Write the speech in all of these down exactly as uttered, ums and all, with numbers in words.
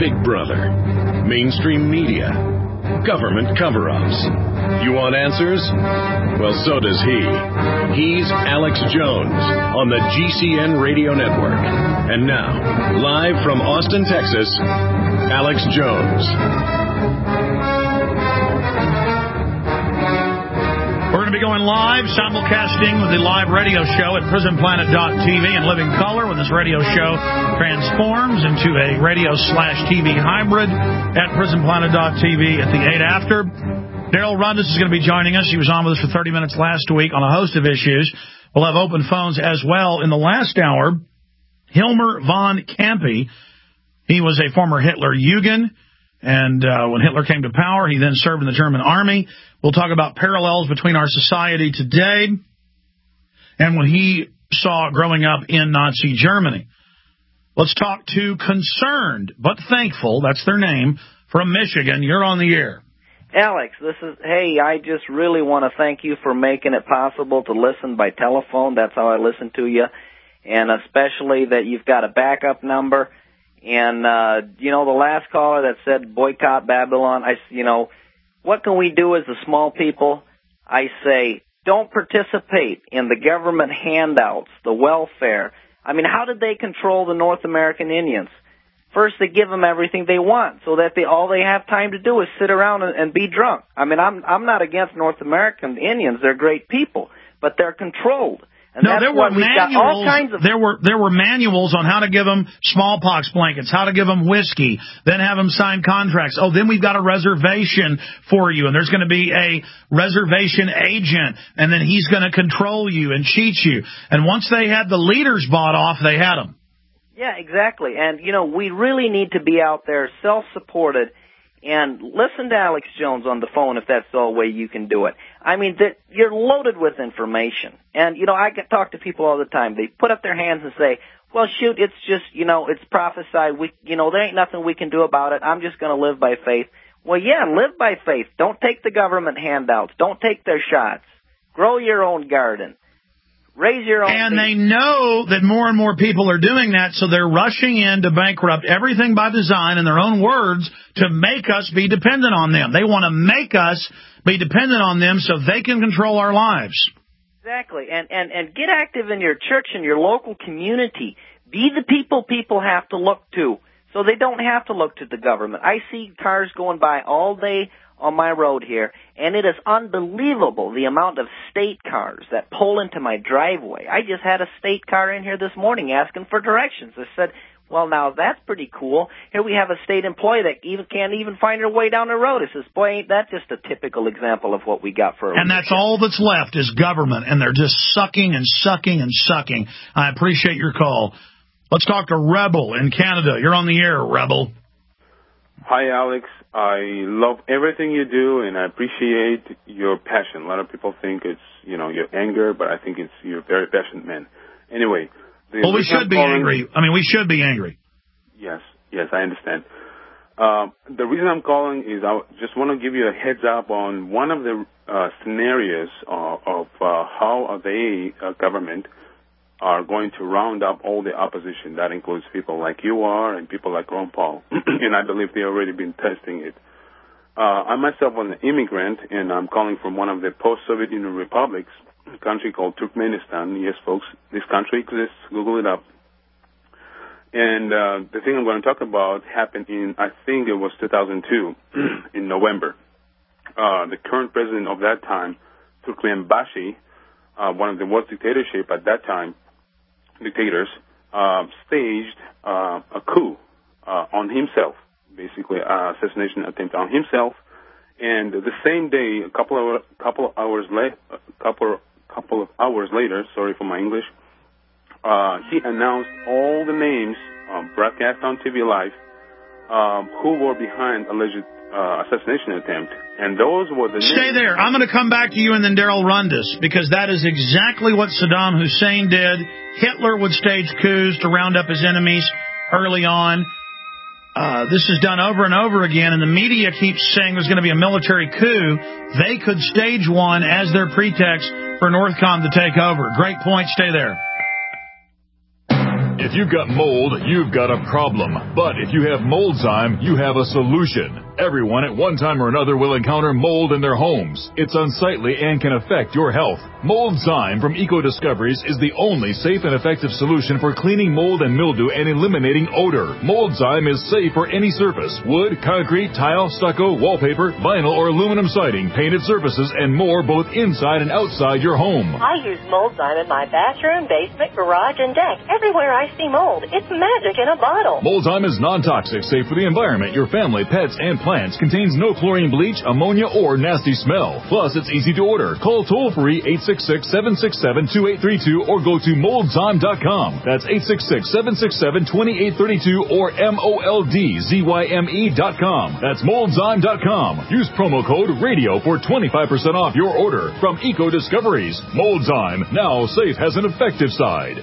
Big Brother, mainstream media, government cover-ups. You want answers? Well, so does he. He's Alex Jones on the G C N Radio Network. And now, live from Austin, Texas, Alex Jones. We're going to be going live, simulcasting with the live radio show at prison planet dot t v in living color when this radio show transforms into a radio slash T V hybrid at prison planet dot t v at the eight after. Daryl Rundis is going to be joining us. He was on with us for thirty minutes last week on a host of issues. We'll have open phones as well. In the last hour, Hilmer von Kampe, he was a former Hitler Jugend. And uh, when Hitler came to power, he then served in the German army. We'll talk about parallels between our society today and when he saw growing up in Nazi Germany. Let's talk to Concerned but Thankful, that's their name, from Michigan. You're on the air. Alex, this is, hey, I just really want to thank you for making it possible to listen by telephone. That's how I listen to you. And especially that you've got a backup number. And, uh, you know, the last caller that said boycott Babylon, I, you know, what can we do as the small people? I say, don't participate in the government handouts, the welfare. I mean, how did they control the North American Indians? First, they give them everything they want so that they all they have time to do is sit around and, and be drunk. I mean, I'm I'm not against North American Indians. They're great people, but they're controlled. And no, there were manuals. All kinds of there were there were manuals on how to give them smallpox blankets, how to give them whiskey, then have them sign contracts. Oh, then we've got a reservation for you, and there's going to be a reservation agent, and then he's going to control you and cheat you. And once they had the leaders bought off, they had them. Yeah, exactly. And, you know, we really need to be out there self-supported and listen to Alex Jones on the phone if that's the only way you can do it. I mean, that you're loaded with information. And, you know, I get talk to people all the time. They put up their hands and say, well, shoot, it's just, you know, it's prophesied. We, you know, there ain't nothing we can do about it. I'm just going to live by faith. Well, yeah, live by faith. Don't take the government handouts. Don't take their shots. Grow your own garden. Raise your own. And they know that more and more people are doing that, so they're rushing in to bankrupt everything by design, in their own words, to make us be dependent on them. They want to make us be dependent on them so they can control our lives. Exactly. And, and, and get active in your church and your local community. Be the people people have to look to, so they don't have to look to the government. I see cars going by all day on my road here, and it is unbelievable the amount of state cars that pull into my driveway. I just had a state car in here this morning asking for directions. I said, well, now that's pretty cool. Here we have a state employee that even can't even find her way down the road. It says, boy, ain't that just a typical example of what we got for a And that's all that's left is government, and they're just sucking and sucking and sucking. I appreciate your call. Let's talk to Rebel in Canada. You're on the air, Rebel. Hi, Alex. I love everything you do, and I appreciate your passion. A lot of people think it's, you know, your anger, but I think it's you're a very passionate man. Anyway. Well, we should be angry. I mean, we should be angry. Yes, yes, I understand. Uh, the reason I'm calling is I just want to give you a heads up on one of the uh, scenarios of, of uh, how they, uh, government, are going to round up all the opposition. That includes people like you are and people like Ron Paul. And I believe they've already been testing it. Uh, I myself am an immigrant, and I'm calling from one of the post-Soviet Union republics, a country called Turkmenistan. Yes, folks, this country exists. Google it up. And uh, the thing I'm going to talk about happened in, I think it was two thousand two, in November. Uh, the current president of that time, Turkmenbashi, uh, one of the worst dictatorship at that time, dictators, uh, staged uh, a coup uh, on himself, basically an assassination attempt on himself. And the same day, a couple of couple of hours late, a couple couple of hours later, sorry for my English, uh, he announced all the names, um, broadcast on T V Live, um, who were behind alleged uh, assassination attempt. And those were the Stay names. there. I'm going to come back to you and then Daryl Rundis, because that is exactly what Saddam Hussein did. Hitler would stage coups to round up his enemies early on. Uh, this is done over and over again, and the media keeps saying there's going to be a military coup. They could stage one as their pretext for Northcom to take over. Great point. Stay there. If you've got mold, you've got a problem. But if you have Moldzyme, you have a solution. Everyone at one time or another will encounter mold in their homes. It's unsightly and can affect your health. Moldzyme from Eco Discoveries is the only safe and effective solution for cleaning mold and mildew and eliminating odor. Moldzyme is safe for any surface: wood, concrete, tile, stucco, wallpaper, vinyl or aluminum siding, painted surfaces, and more, both inside and outside your home. I use Moldzyme in my bathroom, basement, garage, and deck. Everywhere I see mold, it's magic in a bottle. Moldzyme is non-toxic, safe for the environment, your family, pets, and plants. Contains no chlorine, bleach, ammonia, or nasty smell. Plus, it's easy to order. Call toll-free eight six six, seven six seven, two eight three two or go to moldzyme dot com. That's eight six six, seven six seven, two eight three two or M O L D Z Y M E dot com. That's moldzyme dot com. Use promo code RADIO for twenty-five percent off your order from Eco Discoveries. Moldzyme, now safe has an effective side.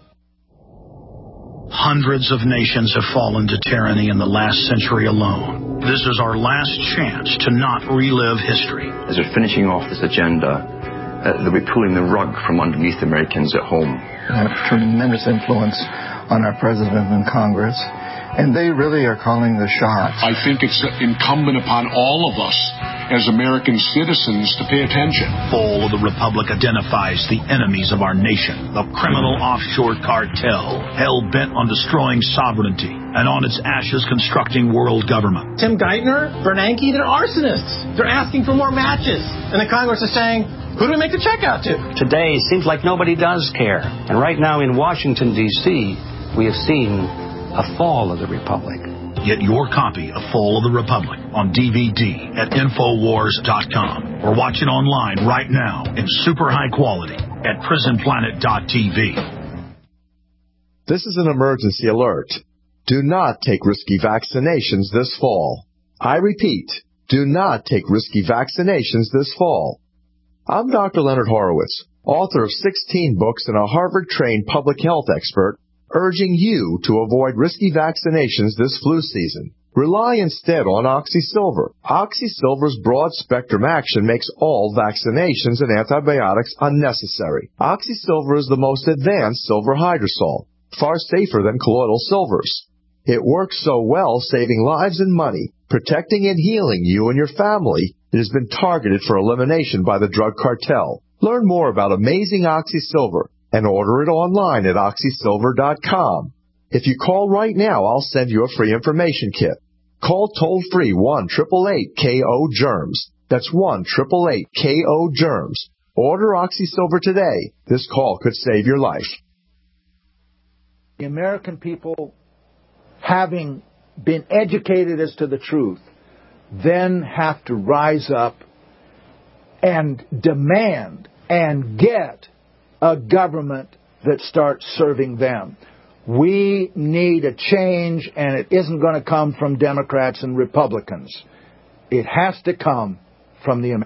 Hundreds of nations have fallen to tyranny in the last century alone. This is our last chance to not relive history. As we're finishing off this agenda, uh, they'll be pulling the rug from underneath Americans at home. They have tremendous influence on our president and Congress, and they really are calling the shots. I think it's incumbent upon all of us as American citizens to pay attention. Fall of the Republic identifies the enemies of our nation, the criminal offshore cartel, hell-bent on destroying sovereignty, and on its ashes constructing world government. Tim Geithner, Bernanke, they're arsonists. They're asking for more matches. And the Congress is saying, who do we make the check out to? Today, it seems like nobody does care. And right now in Washington, D C, we have seen a fall of the Republic. Get your copy of Fall of the Republic on D V D at Infowars dot com or watch it online right now in super high quality at Prison Planet dot T V. This is an emergency alert. Do not take risky vaccinations this fall. I repeat, do not take risky vaccinations this fall. I'm Doctor Leonard Horowitz, author of sixteen books and a Harvard-trained public health expert, urging you to avoid risky vaccinations this flu season. Rely instead on OxySilver. OxySilver's broad-spectrum action makes all vaccinations and antibiotics unnecessary. OxySilver is the most advanced silver hydrosol, far safer than colloidal silvers. It works so well, saving lives and money, protecting and healing you and your family. It has been targeted for elimination by the drug cartel. Learn more about amazing OxySilver and order it online at oxy silver dot com. If you call right now, I'll send you a free information kit. Call toll-free one eight eight eight K O germs. That's one eight eight eight K O germs. Order OxySilver today. This call could save your life. The American people, having been educated as to the truth, then have to rise up and demand and get a government that starts serving them. We need a change, and it isn't going to come from Democrats and Republicans. It has to come from the Americans.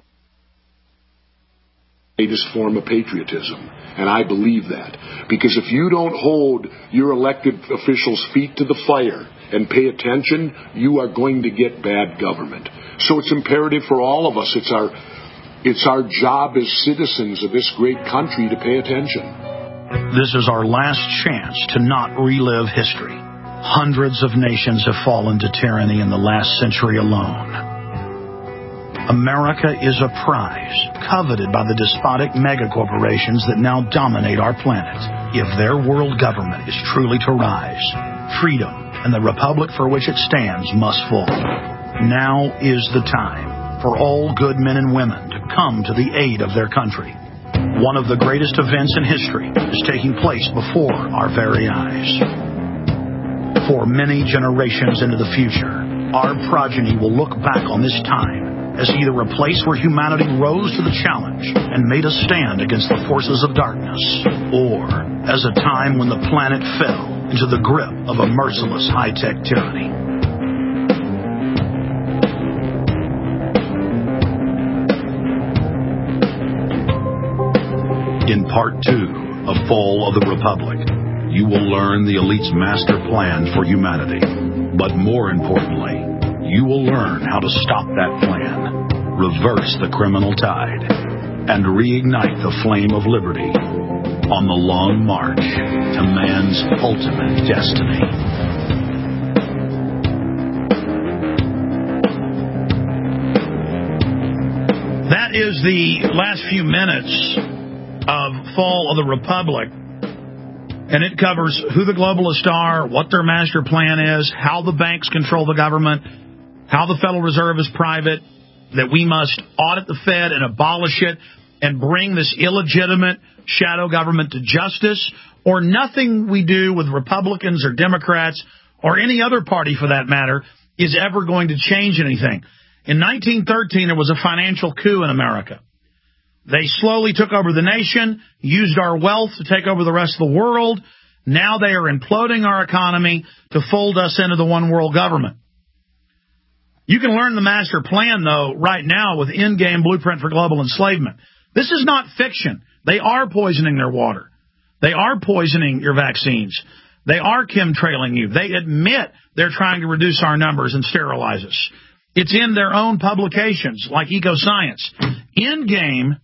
Greatest form of patriotism, and I believe that. Because if you don't hold your elected officials' feet to the fire and pay attention, you are going to get bad government. So it's imperative for all of us. It's our It's our job as citizens of this great country to pay attention. This is our last chance to not relive history. Hundreds of nations have fallen to tyranny in the last century alone. America is a prize coveted by the despotic megacorporations that now dominate our planet. If their world government is truly to rise, freedom and the republic for which it stands must fall. Now is the time for all good men and women to come to the aid of their country. One of the greatest events in history is taking place before our very eyes. For many generations into the future, our progeny will look back on this time as either a place where humanity rose to the challenge and made a stand against the forces of darkness, or as a time when the planet fell into the grip of a merciless high-tech tyranny. In part two of Fall of the Republic, you will learn the elite's master plan for humanity. But more importantly, you will learn how to stop that plan, reverse the criminal tide, and reignite the flame of liberty on the long march to man's man's ultimate destiny. That is the last few minutes of Fall of the Republic. And it covers who the globalists are, what their master plan is, how the banks control the government, how the Federal Reserve is private, that we must audit the Fed and abolish it and bring this illegitimate shadow government to justice, or nothing we do with Republicans or Democrats or any other party for that matter is ever going to change anything. In nineteen thirteen, there was a financial coup in America. They slowly took over the nation, used our wealth to take over the rest of the world. Now they are imploding our economy to fold us into the one world government. You can learn the master plan, though, right now with in-game Blueprint for Global Enslavement. This is not fiction. They are poisoning their water. They are poisoning your vaccines. They are chemtrailing you. They admit they're trying to reduce our numbers and sterilize us. It's in their own publications, like EcoScience. In-game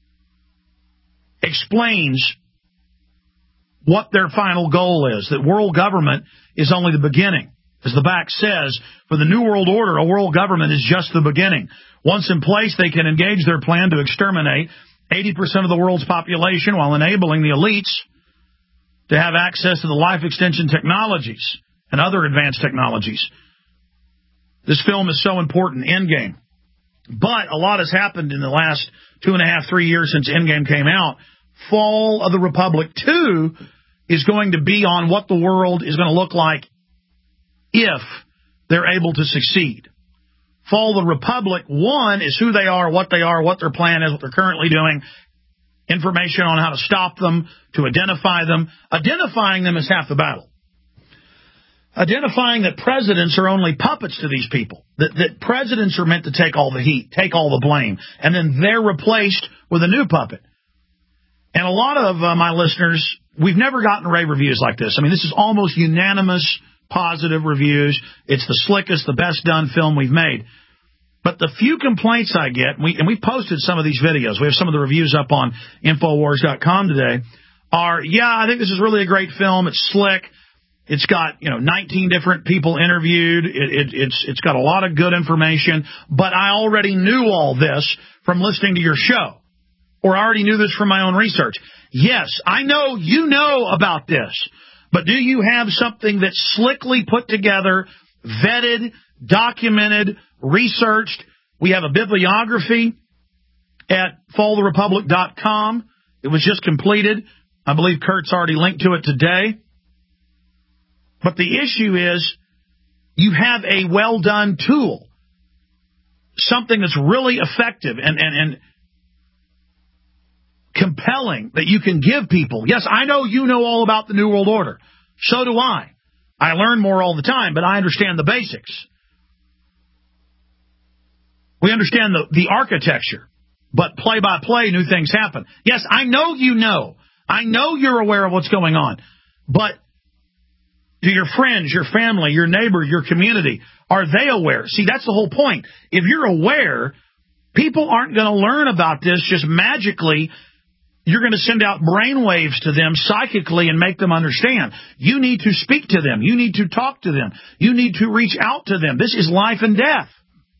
explains what their final goal is, that world government is only the beginning. As the back says, for the New World Order, a world government is just the beginning. Once in place, they can engage their plan to exterminate eighty percent of the world's population while enabling the elites to have access to the life extension technologies and other advanced technologies. This film is so important, Endgame. But a lot has happened in the last two and a half, three years since Endgame came out. Fall of the Republic two is going to be on what the world is going to look like if they're able to succeed. Fall of the Republic one is who they are, what they are, what their plan is, what they're currently doing, information on how to stop them, to identify them. Identifying them is half the battle. Identifying that presidents are only puppets to these people, that, that presidents are meant to take all the heat, take all the blame, and then they're replaced with a new puppet. And a lot of uh, my listeners, we've never gotten rave reviews like this. I mean, this is almost unanimous positive reviews. It's the slickest, the best done film we've made. But the few complaints I get, and we, and we posted some of these videos, we have some of the reviews up on Infowars dot com today, are, yeah, I think this is really a great film. It's slick. It's got, you know, nineteen different people interviewed. It, it, it's it's got a lot of good information. But I already knew all this from listening to your show, or I already knew this from my own research. Yes, I know you know about this. But do you have something that's slickly put together, vetted, documented, researched? We have a bibliography at fall the republic dot com. It was just completed. I believe Kurt's already linked to it today. But the issue is you have a well-done tool, something that's really effective and, and, and compelling that you can give people. Yes, I know you know all about the New World Order. So do I. I learn more all the time, but I understand the basics. We understand the, the architecture, but play by play, new things happen. Yes, I know you know. I know you're aware of what's going on, but do your friends, your family, your neighbor, your community, are they aware? See, that's the whole point. If you're aware, people aren't going to learn about this just magically. You're going to send out brainwaves to them psychically and make them understand. You need to speak to them. You need to talk to them. You need to reach out to them. This is life and death.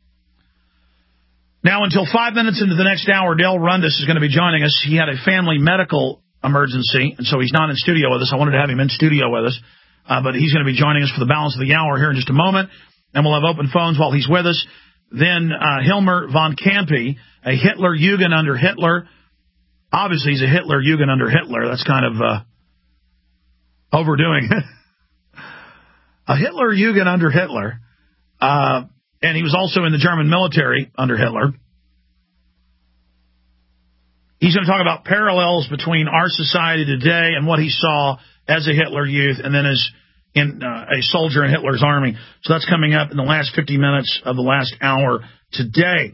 Now, until five minutes into the next hour, Dale Rundis is going to be joining us. He had a family medical emergency, and so he's not in studio with us. I wanted to have him in studio with us. Uh, but he's going to be joining us for the balance of the hour here in just a moment, and we'll have open phones while he's with us. Then uh, Hilmer von Kampe, a Hitler Jugend under Hitler. Obviously, he's a Hitler Jugend under Hitler. That's kind of uh, overdoing it. A Hitler Jugend under Hitler. Uh, and he was also in the German military under Hitler. He's going to talk about parallels between our society today and what he saw as a Hitler youth and then as in uh, a soldier in Hitler's army. So that's coming up in the last fifty minutes of the last hour today.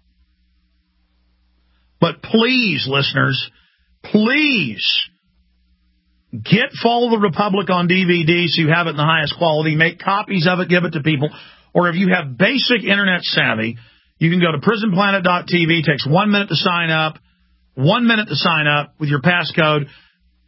But please, listeners, please get Fall of the Republic on D V D so you have it in the highest quality. Make copies of it, give it to people. Or if you have basic internet savvy, you can go to prison planet dot t v. It takes one minute to sign up. One minute to sign up with your passcode.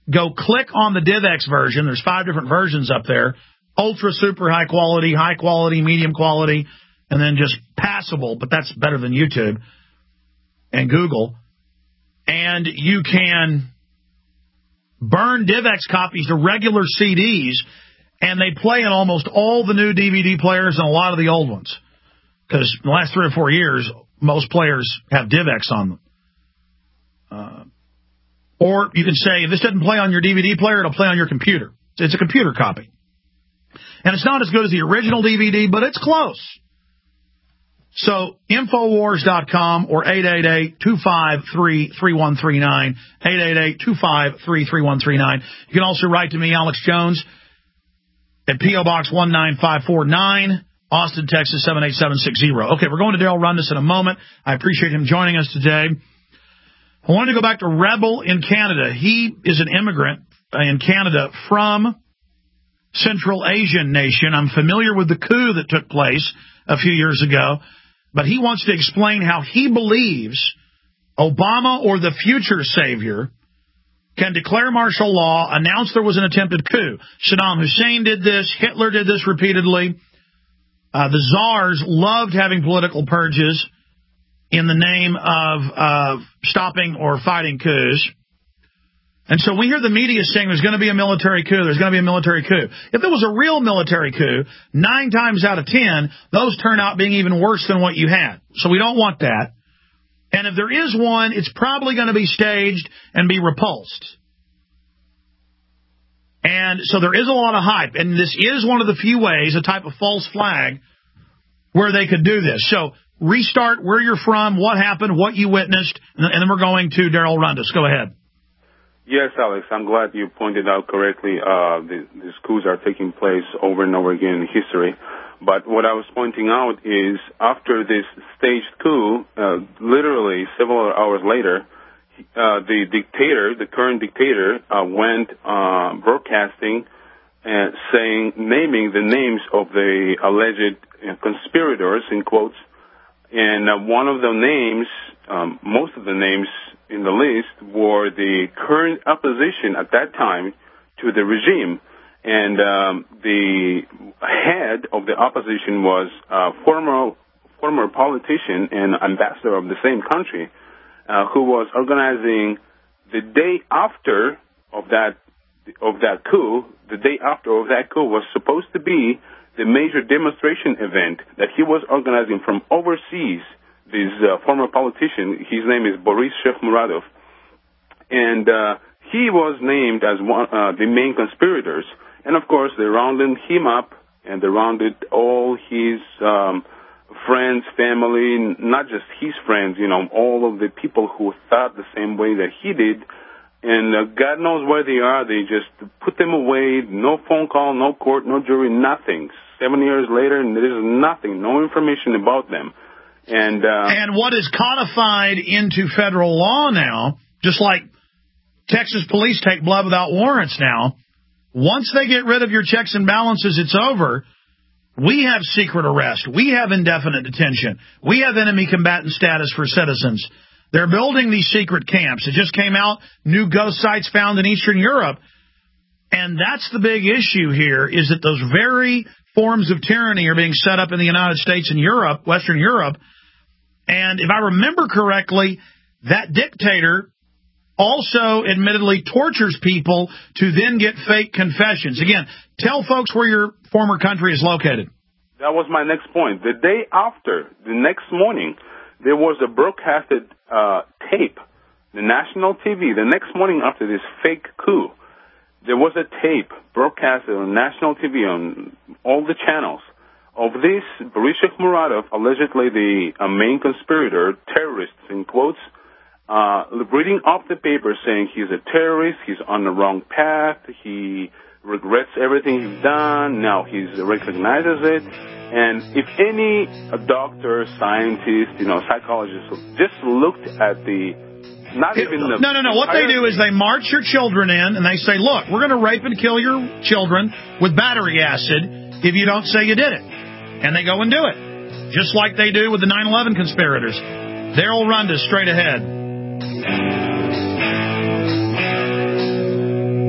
go click on the DivX version. There's five different versions up there. Ultra, super high quality, high quality, medium quality, and then just passable, but that's better than YouTube and Google. And you can burn DivX copies to regular C Ds, and they play in almost all the new D V D players and a lot of the old ones. Because in the last three or four years, most players have DivX on them. Uh, or you can say, if this doesn't play on your D V D player, it'll play on your computer. It's a computer copy. And it's not as good as the original D V D, but it's close. So, Infowars dot com or eight eight eight, two five three, three one three nine, eight eight eight, two five three, three one three nine. You can also write to me, Alex Jones, at P O Box one nine five four nine, Austin, Texas seven eight seven six zero. Okay, we're going to Darrell Rundis in a moment. I appreciate him joining us today. I wanted to go back to Rebel in Canada. He is an immigrant in Canada from Central Asian nation. I'm familiar with the coup that took place a few years ago, but he wants to explain how he believes Obama or the future savior can declare martial law, announce there was an attempted coup. Saddam Hussein did this. Hitler did this repeatedly. Uh, the czars loved having political purges in the name of uh, stopping or fighting coups. And so we hear the media saying there's going to be a military coup, there's going to be a military coup. If there was a real military coup, nine times out of ten, those turn out being even worse than what you had. So we don't want that. And if there is one, it's probably going to be staged and be repulsed. And so there is a lot of hype. And this is one of the few ways, a type of false flag, where they could do this. So restart where you're from, what happened, what you witnessed, and then we're going to Darrell Rundis. Go ahead. Yes, Alex, I'm glad you pointed out correctly. Uh, the, these coups are taking place over and over again in history. But what I was pointing out is after this staged coup, uh, literally several hours later, uh, the dictator, the current dictator, uh, went uh, broadcasting and saying, naming the names of the alleged uh, conspirators, in quotes. And uh, one of the names, um, most of the names in the list were the current opposition at that time to the regime. And um, the head of the opposition was a former, former politician and ambassador of the same country uh, who was organizing the day after of that, of that coup, the day after of that coup was supposed to be the major demonstration event that he was organizing from overseas. This uh, former politician, his name is Boris Shekmuradov, and uh, he was named as one uh, the main conspirators. And of course, they rounded him up, and they rounded all his um, friends, family, not just his friends, you know, all of the people who thought the same way that he did. And uh, God knows where they are. They just put them away. No phone call, no court, no jury, nothing. Seven years later, and there is nothing, no information about them. And, uh, and what is codified into federal law now, just like Texas police take blood without warrants now, once they get rid of your checks and balances, it's over. We have secret arrest. We have indefinite detention. We have enemy combatant status for citizens. They're building these secret camps. It just came out, new ghost sites found in Eastern Europe. And that's the big issue here, is that those very forms of tyranny are being set up in the United States and Europe, Western Europe. And if I remember correctly, that dictator also admittedly tortures people to then get fake confessions. Again, tell folks where your former country is located. That was my next point. The day after, the next morning, there was a broadcasted uh, tape, the national T V, the next morning after this fake coup. There was a tape broadcasted on national T V on all the channels of this Boris Shekmuradov, allegedly the uh, main conspirator, terrorist in quotes, uh, reading off the paper saying he's a terrorist, he's on the wrong path, he regrets everything he's done, now he recognizes it. And if any a doctor, scientist, you know, psychologist just looked at the Not even the no, no, no. What they do is they march your children in and they say, look, we're going to rape and kill your children with battery acid if you don't say you did it. And they go and do it, just like they do with the nine eleven conspirators. Darrell Rundis, straight ahead.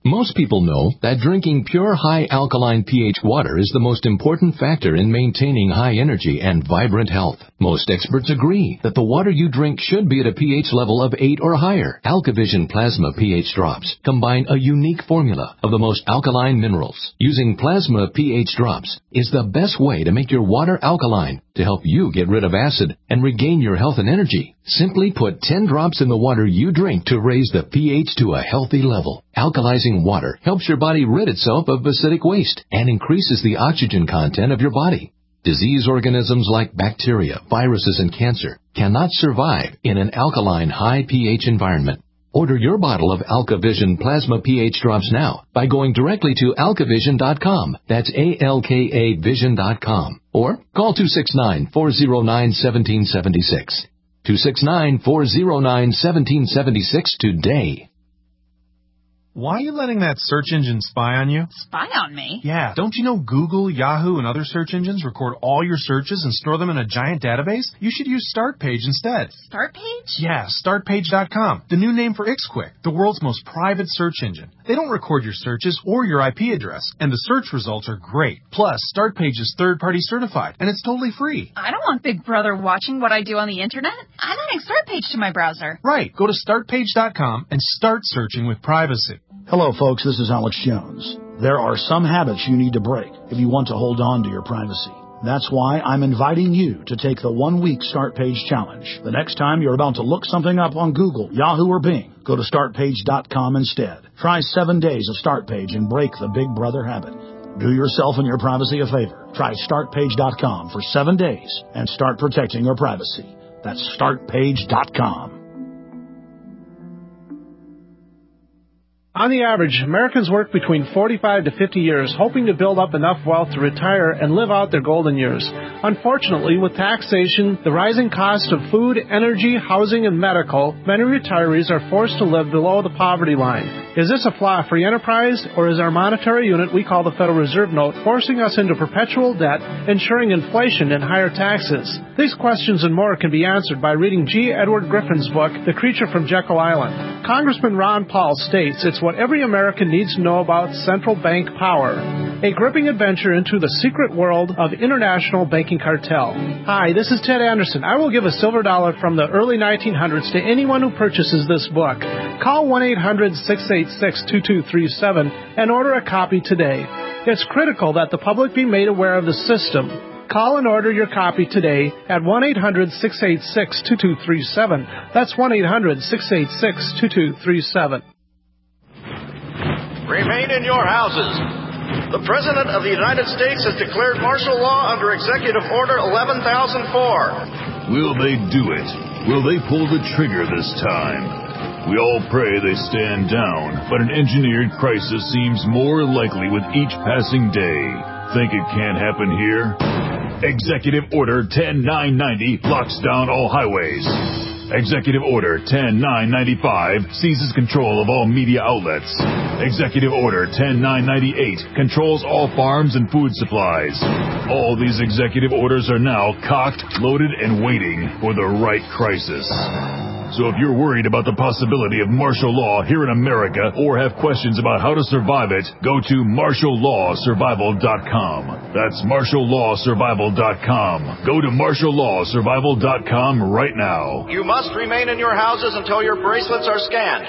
Most people know that drinking pure high alkaline pH water is the most important factor in maintaining high energy and vibrant health. Most experts agree that the water you drink should be at a pH level of eight or higher. AlkaVision Plasma pH drops combine a unique formula of the most alkaline minerals. Using Plasma pH drops is the best way to make your water alkaline to help you get rid of acid and regain your health and energy. Simply put ten drops in the water you drink to raise the pH to a healthy level. Alkalizing water helps your body rid itself of acidic waste and increases the oxygen content of your body. Disease organisms like bacteria, viruses, and cancer cannot survive in an alkaline high pH environment. Order your bottle of AlkaVision Plasma pH drops now by going directly to alkavision dot com. That's A L K A vision dot com. Or call two six nine, four zero nine, one seven seven six. two six nine, four zero nine, one seven seven six today. Why are you letting that search engine spy on you? Spy on me? Yeah, don't you know Google, Yahoo, and other search engines record all your searches and store them in a giant database? You should use StartPage instead. StartPage? Yeah, start page dot com, the new name for IxQuick, the world's most private search engine. They don't record your searches or your I P address, and the search results are great. Plus, StartPage is third-party certified, and it's totally free. I don't want Big Brother watching what I do on the internet. I'm adding StartPage to my browser. Right, go to start page dot com and start searching with privacy. Hello, folks. This is Alex Jones. There are some habits you need to break if you want to hold on to your privacy. That's why I'm inviting you to take the one-week Start Page Challenge. The next time you're about to look something up on Google, Yahoo, or Bing, go to start page dot com instead. Try seven days of StartPage and break the Big Brother habit. Do yourself and your privacy a favor. Try start page dot com for seven days and start protecting your privacy. That's start page dot com. On the average, Americans work between forty-five to fifty years, hoping to build up enough wealth to retire and live out their golden years. Unfortunately, with taxation, the rising cost of food, energy, housing, and medical, many retirees are forced to live below the poverty line. Is this a flaw free enterprise, or is our monetary unit we call the Federal Reserve Note forcing us into perpetual debt, ensuring inflation and higher taxes? These questions and more can be answered by reading G. Edward Griffin's book, The Creature from Jekyll Island. Congressman Ron Paul states it's what every American needs to know about central bank power. A gripping adventure into the secret world of international banking cartel. Hi, this is Ted Anderson. I will give a silver dollar from the early nineteen hundreds to anyone who purchases this book. Call one eight hundred, six eight six, two two three seven and order a copy today. It's critical that the public be made aware of the system. Call and order your copy today at one eight hundred, six eight six, two two three seven. That's one eight hundred, six eight six, two two three seven. Remain in your houses. The President of the United States has declared martial law under Executive Order eleven thousand four. Will they do it? Will they pull the trigger this time? We all pray they stand down, but an engineered crisis seems more likely with each passing day. Think it can't happen here? Executive Order ten nine ninety locks down all highways. Executive Order ten nine ninety-five seizes control of all media outlets. Executive Order ten nine ninety-eight controls all farms and food supplies. All these executive orders are now cocked, loaded, and waiting for the right crisis. So if you're worried about the possibility of martial law here in America or have questions about how to survive it, go to martial law survival dot com. That's martial law survival dot com. Go to martial law survival dot com right now. You must remain in your houses until your bracelets are scanned.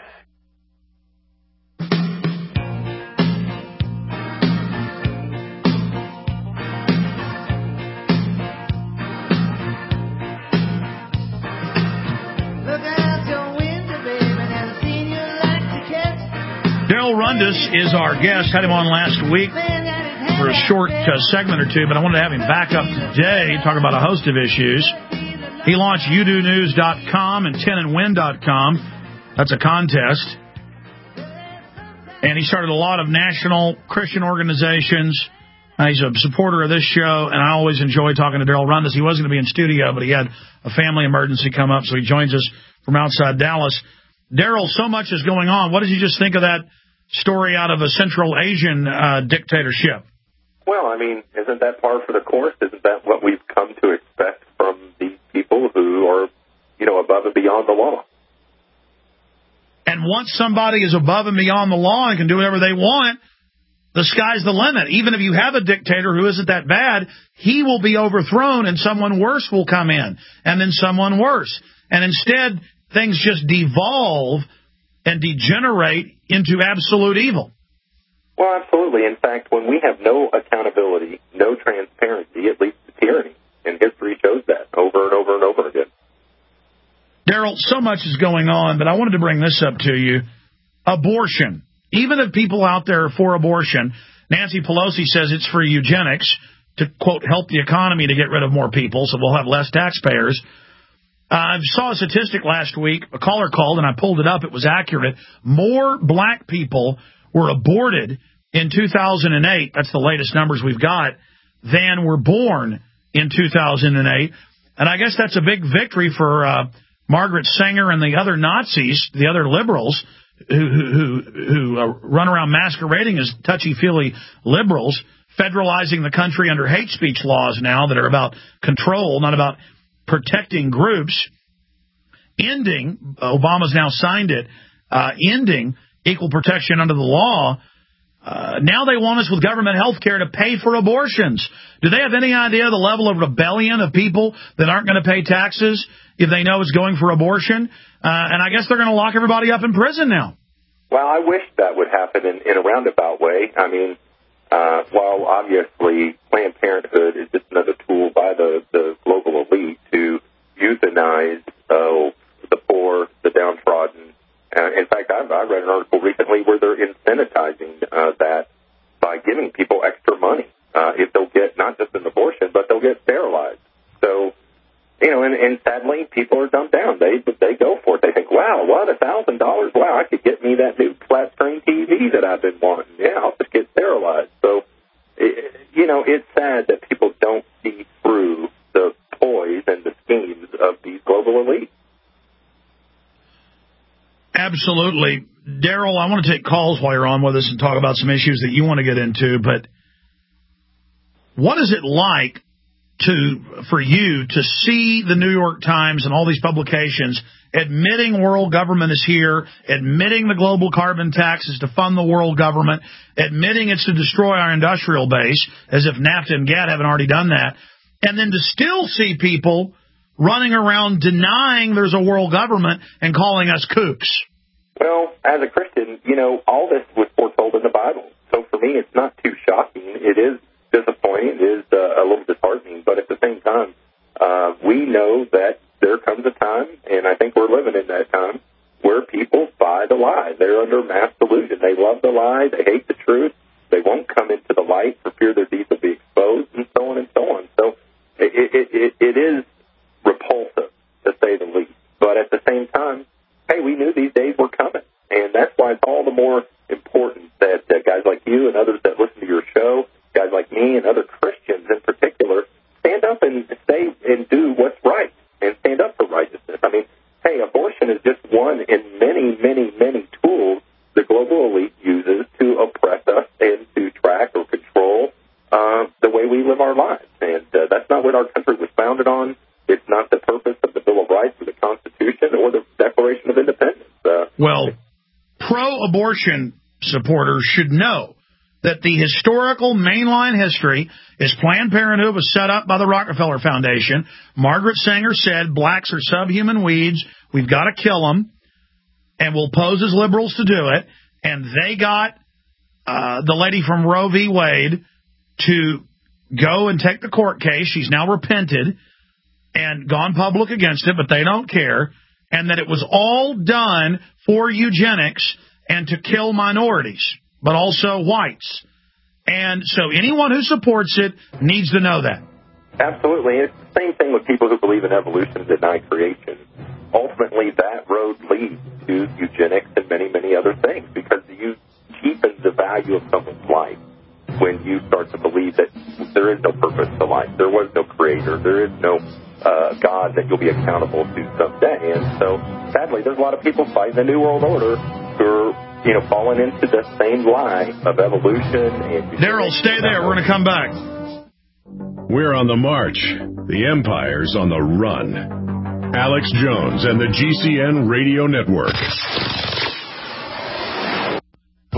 Daryl Rundis is our guest. Had him on last week for a short uh, segment or two, but I wanted to have him back up today, talk about a host of issues. He launched you do news dot com and ten and win dot com. That's a contest. And he started a lot of national Christian organizations. Uh, he's a supporter of this show, and I always enjoy talking to Daryl Rundis. He was going to be in studio, but he had a family emergency come up, so he joins us from outside Dallas. Daryl, so much is going on. What did you just think of that story out of a Central Asian uh, dictatorship? Well, I mean, isn't that par for the course? Isn't that what we've come to expect from these people who are, you know, above and beyond the law? And once somebody is above and beyond the law and can do whatever they want, the sky's the limit. Even if you have a dictator who isn't that bad, he will be overthrown and someone worse will come in, and then someone worse. And instead, things just devolve and degenerate into absolute evil. Well, absolutely. In fact, when we have no accountability, no transparency, it leads to tyranny. And history shows that over and over and over again. Daryl, so much is going on, but I wanted to bring this up to you. Abortion. Even if people out there are for abortion, Nancy Pelosi says it's for eugenics to, quote, help the economy to get rid of more people so we'll have less taxpayers. Uh, I saw a statistic last week. A caller called, and I pulled it up. It was accurate. More black people were aborted in two thousand eight, that's the latest numbers we've got, than were born in two thousand eight. And I guess that's a big victory for uh, Margaret Sanger and the other Nazis, the other liberals, who who, who uh, run around masquerading as touchy-feely liberals, federalizing the country under hate speech laws now that are about control, not about protecting groups, ending, Obama's now signed it, uh, ending equal protection under the law. Uh, now they want us with government health care to pay for abortions. Do they have any idea the level of rebellion of people that aren't going to pay taxes if they know it's going for abortion? Uh, and I guess they're going to lock everybody up in prison now. Well, I wish that would happen in, in a roundabout way. I mean, uh, while obviously Planned Parenthood is just another tool by the, the global elite to euthanize uh, the poor, the downtrodden. Uh, in fact, I've, I read an article recently where they're incentivizing uh, that by giving people extra money uh, if they'll get not just an abortion, but they'll get sterilized. So, you know, and, and sadly, people are dumbed down. They they go for it. They think, wow, what, a thousand dollars? Wow, I could get me that new flat screen T V that I've been wanting. Yeah, I'll just get sterilized. So, it, you know, it's sad that people don't see through the ploys and the schemes of these global elites. Absolutely. Daryl, I want to take calls while you're on with us and talk about some issues that you want to get into, but what is it like to for you to see the New York Times and all these publications admitting world government is here, admitting the global carbon tax is to fund the world government, admitting it's to destroy our industrial base, as if NAFTA and GATT haven't already done that, and then to still see people running around denying there's a world government and calling us kooks? Well, as a Christian, you know, all this was foretold in the Bible. So for me, it's not too shocking. It is disappointing. It is uh, a little disheartening. But at the same time, uh, we know that there comes a time, and I think we're living in that time, where people buy the lie. They're under mass delusion. They love the lie. They hate the truth. They won't come into the light for fear their deeds will be exposed, and so on and so on. So it, it, it, it is repulsive, to say the least. But at the same time, hey, we knew these days were coming. And that's why it's all the more important that uh, guys like you and others that listen to your show, guys like me and other Christians in particular, stand up and say and do what's right and stand up for righteousness. I mean, hey, abortion is just one in many, many, many tools the global elite uses to oppress us and to track or control uh, the way we live our lives. And uh, that's not what our country was founded on. It's not the purpose of the Bill of Rights or the Constitution or the Declaration of Independence. Uh, well, pro-abortion supporters should know that the historical mainline history is Planned Parenthood was set up by the Rockefeller Foundation. Margaret Sanger said blacks are subhuman weeds. We've got to kill them, and we'll pose as liberals to do it. And they got uh, the lady from Roe v. Wade to go and take the court case. She's now repented and gone public against it, but they don't care, and that it was all done for eugenics and to kill minorities, but also whites. And so anyone who supports it needs to know that. Absolutely. It's the same thing with people who believe in evolution and deny creation. Ultimately, that road leads to eugenics and many, many other things, because you cheapen the value of someone's life when you start to believe that there is no purpose to life, there was no creator, there is no uh, God that you'll be accountable to someday. And so, sadly, there's a lot of people fighting the New World Order who are, you know, falling into the same lie of evolution. And Daryl, stay there. We're going to come back. We're on the march. The empire's on the run. Alex Jones and the G C N Radio Network.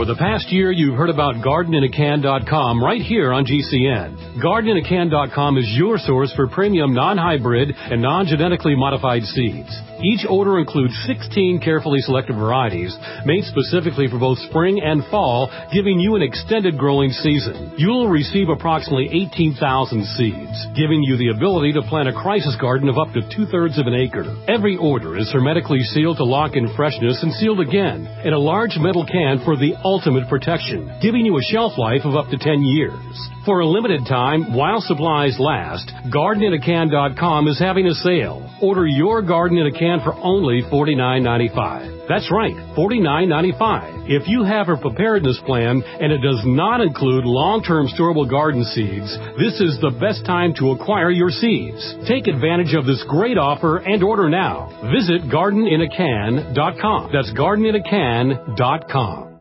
For the past year, you've heard about garden in a can dot com right here on G C N. garden in a can dot com is your source for premium non-hybrid and non-genetically modified seeds. Each order includes sixteen carefully selected varieties made specifically for both spring and fall, giving you an extended growing season. You'll receive approximately eighteen thousand seeds, giving you the ability to plant a crisis garden of up to two-thirds of an acre. Every order is hermetically sealed to lock in freshness and sealed again in a large metal can for the ultimate protection, giving you a shelf life of up to ten years. For a limited time, while supplies last, garden in a can dot com is having a sale. Order your garden in a can for only forty-nine ninety-five. That's right, forty-nine ninety-five. If you have a preparedness plan and it does not include long-term storable garden seeds, this is the best time to acquire your seeds. Take advantage of this great offer and order now. Visit garden in a can dot com. That's garden in a can dot com.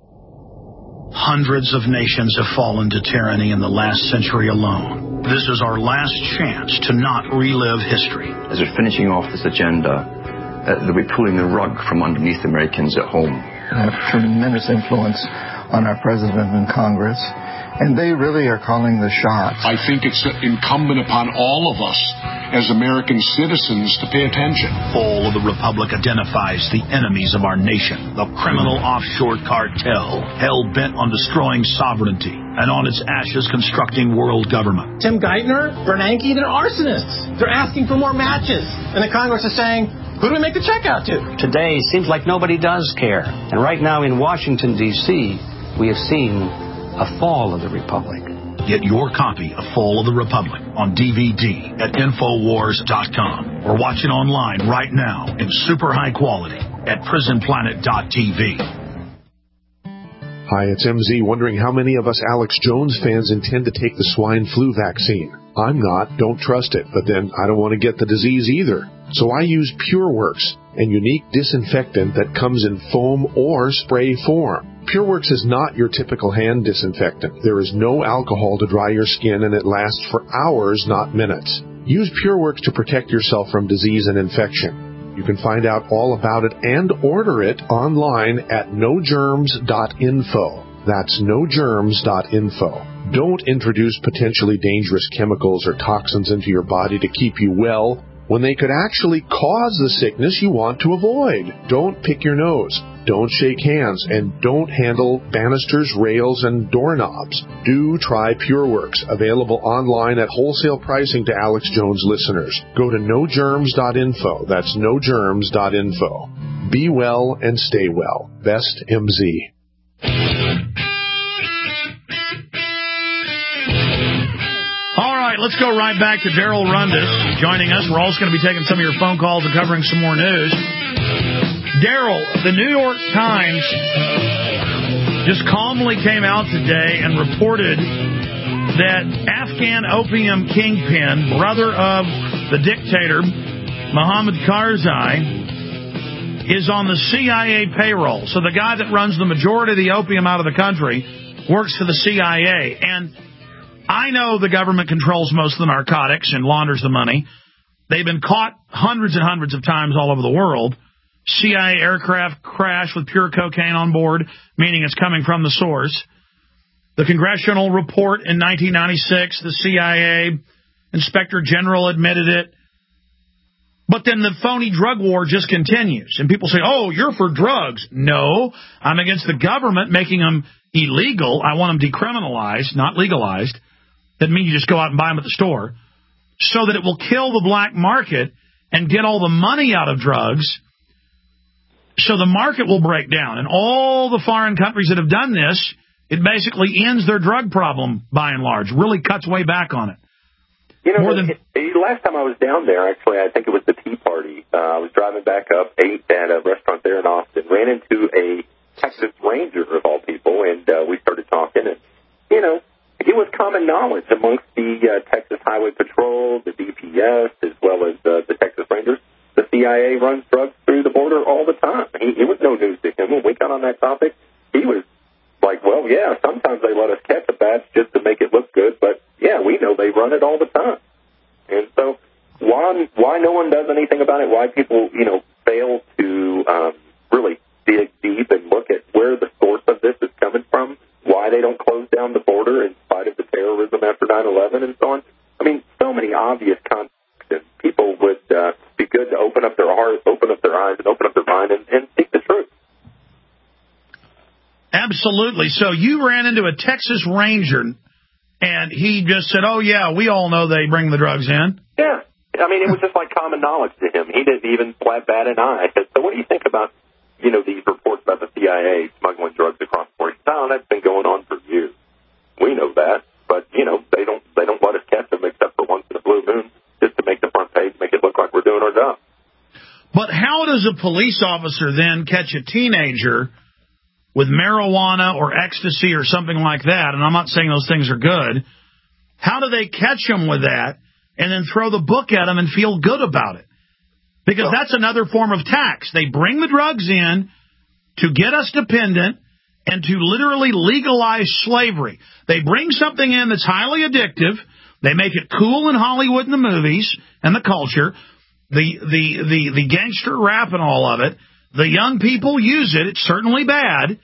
Hundreds of nations have fallen to tyranny in the last century alone. This is our last chance to not relive history. As we're finishing off this agenda, uh, they'll be pulling the rug from underneath Americans at home. Have tremendous influence on our president and Congress, and they really are calling the shots. I think it's incumbent upon all of us as American citizens to pay attention. Fall of the Republic identifies the enemies of our nation, the criminal offshore cartel, hell-bent on destroying sovereignty, and on its ashes constructing world government. Tim Geithner, Bernanke, they're arsonists. They're asking for more matches. And the Congress is saying, who do we make the check out to? Today seems like nobody does care. And right now in Washington, D C, we have seen a fall of the Republic. Get your copy of Fall of the Republic on D V D at Infowars dot com or watch it online right now in super high quality at Prison Planet dot T V. Hi, it's M Z wondering how many of us Alex Jones fans intend to take the swine flu vaccine. I'm not, don't trust it, but then I don't want to get the disease either. So I use PureWorks, a unique disinfectant that comes in foam or spray form. PureWorks is not your typical hand disinfectant. There is no alcohol to dry your skin, and it lasts for hours, not minutes. Use PureWorks to protect yourself from disease and infection. You can find out all about it and order it online at no germs dot info. That's no germs dot info. Don't introduce potentially dangerous chemicals or toxins into your body to keep you well when they could actually cause the sickness you want to avoid. Don't pick your nose. Don't shake hands, and don't handle banisters, rails, and doorknobs. Do try PureWorks, available online at wholesale pricing to Alex Jones listeners. Go to no germs dot info. That's no germs dot info. Be well and stay well. Best M Z. All right, let's go right back to Daryl Rundis joining us. We're also going to be taking some of your phone calls and covering some more news. Daryl, the New York Times just calmly came out today and reported that Afghan opium kingpin, brother of the dictator, Mohammad Karzai, is on the C I A payroll. So the guy that runs the majority of the opium out of the country works for the C I A. And I know the government controls most of the narcotics and launders the money. They've been caught hundreds and hundreds of times all over the world. C I A aircraft crash with pure cocaine on board, meaning it's coming from the source. The congressional report in nineteen ninety-six, the C I A inspector general admitted it. But then the phony drug war just continues. And people say, oh, you're for drugs. No, I'm against the government making them illegal. I want them decriminalized, not legalized. That means you just go out and buy them at the store. So that it will kill the black market and get all the money out of drugs. So the market will break down. And all the foreign countries that have done this, it basically ends their drug problem by and large. Really cuts way back on it. You know, More than... it, it, last time I was down there, actually, I think it was the Tea Party. Uh, I was driving back up, ate at a restaurant there in Austin, ran into a Texas Ranger, of all people, and uh, we started talking. And, you know, it was common knowledge amongst the uh, Texas Highway Patrol, the D P S, as well as uh, the Texas Rangers. The C I A runs drugs through the border all the time. He, it was no news to him. When we got on that topic, he was like, well, yeah, sometimes they let us catch a batch just to make it look good, but, yeah, we know they run it all the time. And so why, why no one does anything about it, why people, you know, fail to um, really dig deep and look at where the source of this is on the border in spite of the terrorism after nine eleven and so on. I mean, so many obvious concepts. People would uh, be good to open up their heart, open up their eyes, and open up their mind and, and seek the truth. Absolutely. So you ran into a Texas Ranger, and he just said, oh, yeah, we all know they bring the drugs in. Yeah. I mean, it was just like common knowledge to him. He didn't even bat an eye. I said, so what do you think about, you know, these reports about the C I A smuggling drugs across the border? Oh, that's been going on for years. We know that. But, you know, they don't they don't let us catch them except for once in a blue moon just to make the front page, make it look like we're doing our job. But how does a police officer then catch a teenager with marijuana or ecstasy or something like that? And I'm not saying those things are good. How do they catch them with that and then throw the book at them and feel good about it? Because that's another form of tax. They bring the drugs in to get us dependent and to literally legalize slavery. They bring something in that's highly addictive. They make it cool in Hollywood and the movies and the culture. The, the, the, the gangster rap and all of it. The young people use it. It's certainly bad.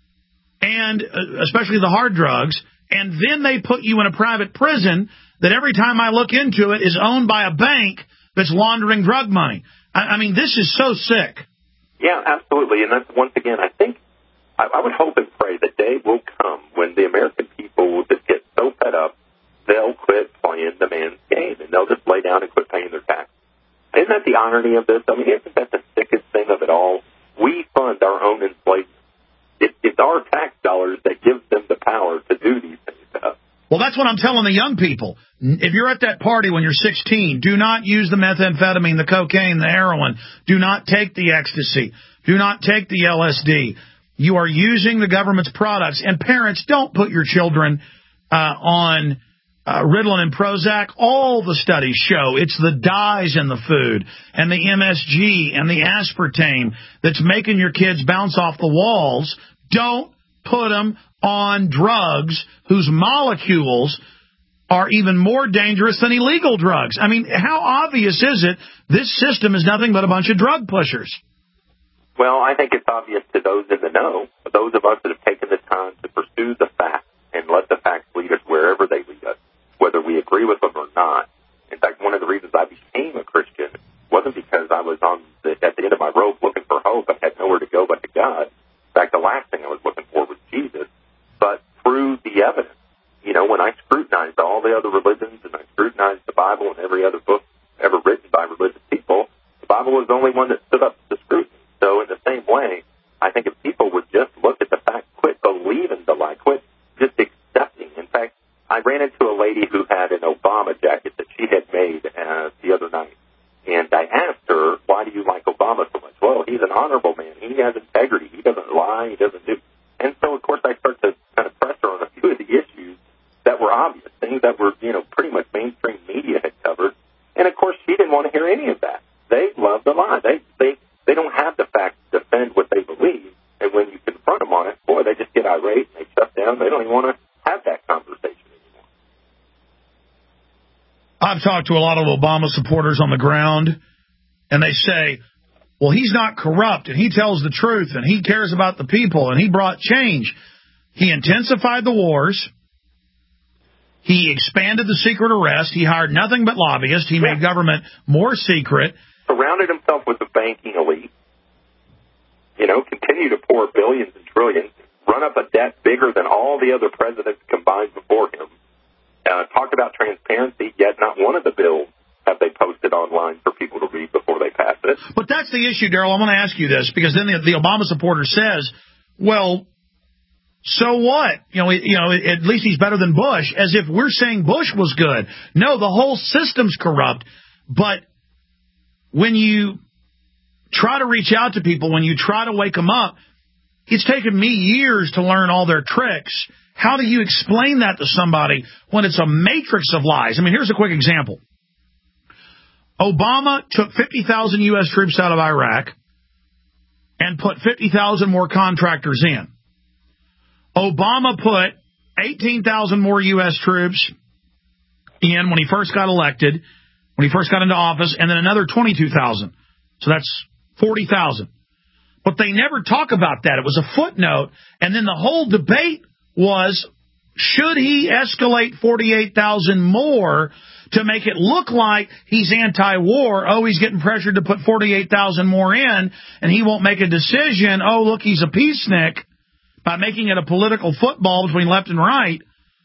And uh, especially the hard drugs. And then they put you in a private prison that every time I look into it is owned by a bank that's laundering drug money. I, I mean, this is so sick. Yeah, absolutely. And that's, once again, I think, I, I would hope and pray the day will come when the American people will just get so fed up, they'll quit playing the man's game, and they'll just lay down and quit paying their taxes. Isn't that the irony of this? I mean, isn't that the sickest thing of it all? We fund our own enslavement. It, it's our tax dollars that gives them the power to do these things to us. Well, that's what I'm telling the young people. If you're at that party when you're sixteen, do not use the methamphetamine, the cocaine, the heroin. Do not take the ecstasy. Do not take the L S D. You are using the government's products. And parents, don't put your children uh, on uh, Ritalin and Prozac. All the studies show it's the dyes in the food and the M S G and the aspartame that's making your kids bounce off the walls. Don't put them on drugs whose molecules are even more dangerous than illegal drugs. I mean, how obvious is it this system is nothing but a bunch of drug pushers? Well, I think it's obvious to those in the know, those of us that have taken the time to pursue the facts and let the facts lead us wherever they lead us, whether we agree with them or not. In fact, one of the reasons I became a Christian wasn't because I was on the, at the end of my rope looking for hope. I had nowhere to go but to God. In fact, the last thing I was looking for was Jesus. But through the evidence, you know, when I scrutinized all the other religions and I scrutinized the Bible and every other book ever written by religious people, the Bible was the only one that stood up to scrutiny. So in the same way, I think if people would just look at the fact, quit believing the lie, quit just accepting. In fact, I ran into a lady who had an Obama jacket that she had made uh, the other night. And I asked her, why do you like Obama so much? Well, he's an honorable man. He has integrity. He doesn't lie. He doesn't do. And so, of course, I start to kind of press her on a few of the issues that were obvious, things that were, you know, pretty much mainstream media had covered. And, of course, she didn't want to hear any of that. They love the lie. They, they, they don't have the facts to defend what they believe. And when you confront them on it, boy, they just get irate and they shut down. They don't even want to have that conversation anymore. I've talked to a lot of Obama supporters on the ground, and they say, well, he's not corrupt, and he tells the truth, and he cares about the people, and he brought change. He intensified the wars. He expanded the secret arrest. He hired nothing but lobbyists. He yeah. made government more secret. Surrounded himself with the banking elite. You know, continue to pour billions and trillions, run up a debt bigger than all the other presidents combined before him. Uh, talk about transparency, yet not one of the bills have they posted online for people to read before they pass it. But that's the issue, Daryl. I want to ask you this, because then the, the Obama supporter says, well, so what? You know, you know, at least he's better than Bush, as if we're saying Bush was good. No, the whole system's corrupt. But when you try to reach out to people, when you try to wake them up, it's taken me years to learn all their tricks. How do you explain that to somebody when it's a matrix of lies? I mean, here's a quick example. Obama took fifty thousand U S troops out of Iraq and put fifty thousand more contractors in. Obama put eighteen thousand more U S troops in when he first got elected, when he first got into office, and then another twenty-two thousand. So that's forty thousand. But they never talk about that. It was a footnote, and then the whole debate was, should he escalate forty-eight thousand more to make it look like he's anti-war? Oh, he's getting pressured to put forty-eight thousand more in, and he won't make a decision. Oh, look, he's a peacenik, by making it a political football between left and right.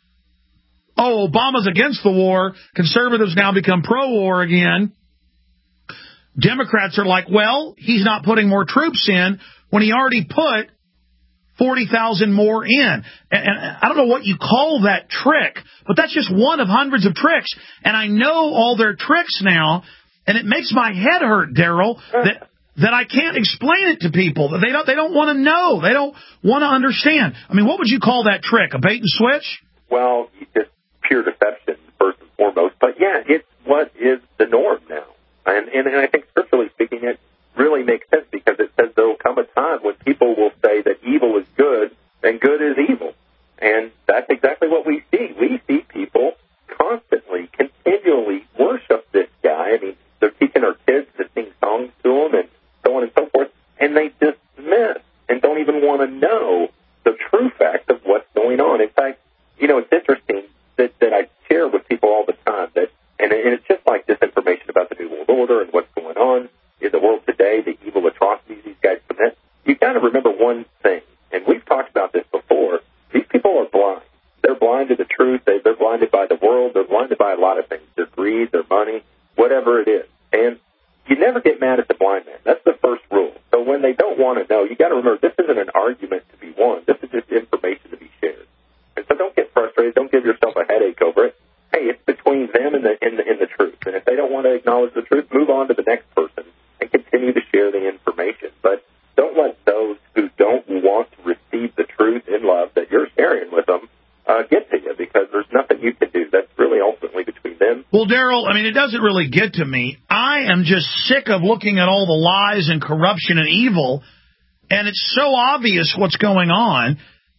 Oh, Obama's against the war. Conservatives now become pro-war again. Democrats are like, well, he's not putting more troops in when he already put forty thousand more in. And, and I don't know what you call that trick, but that's just one of hundreds of tricks. And I know all their tricks now, and it makes my head hurt, Daryl, that that I can't explain it to people. That they don't they don't want to know. They don't want to understand. I mean, what would you call that trick? A bait and switch? Well, it's pure deception, first and foremost. But, yeah, it's what is the norm now. And, and, and I think scripturally speaking, it really makes sense because it says there will come a time when people will say that evil is good and good is evil. And that's exactly what we see. We see people constantly, continually worship this guy. I mean, they're teaching our kids to sing songs to him and so on and so forth, and they dismiss and don't even want to know the true fact of what's going on. In fact, you know, it's interesting that, that I share with people all the time that, and, and it's just like this information about the New World Order and what's going on in the world today, the evil atrocities these guys commit. You've got to remember one thing, and we've talked about this before. These people are blind. They're blind to the truth. They, they're blinded by the world. They're blinded by a lot of things, their greed, their money, whatever it is. And you never get mad at the blind man. That's the first rule. So when they don't want to know, you got to remember this isn't an argument to be won. This is just information to be shared. And so don't get frustrated. Don't give yourself a headache over it. Hey, it's between them and the, and the, and the truth. And if they don't want to acknowledge the truth, move on to the next person and continue to share the information. But don't let those who don't want to receive the truth in love that you're sharing with them uh, get to you, because there's nothing you can do. That's really ultimately between them. Well, Daryl, I mean, it doesn't really get to me. I am just sick of looking at all the lies and corruption and evil, and it's so obvious what's going on.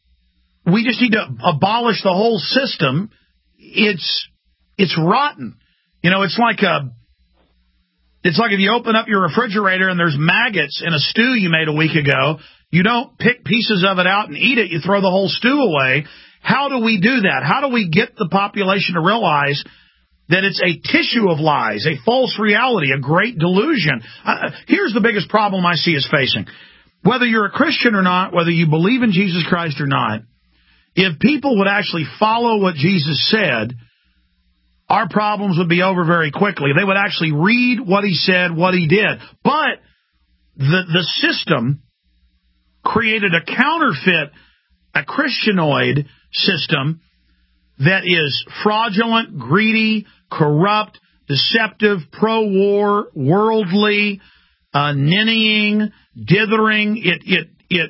We just need to abolish the whole system. It's it's rotten. You know, it's like a it's like if you open up your refrigerator and there's maggots in a stew you made a week ago. You don't pick pieces of it out and eat it. You throw the whole stew away. How do we do that? How do we get the population to realize that it's a tissue of lies, a false reality, a great delusion? Uh, here's the biggest problem I see us facing. Whether you're a Christian or not, whether you believe in Jesus Christ or not, if people would actually follow what Jesus said, our problems would be over very quickly. They would actually read what he said, what he did. But the the system created a counterfeit, a Christianoid system that is fraudulent, greedy, corrupt, deceptive, pro-war, worldly, uh, ninnying, dithering. It it it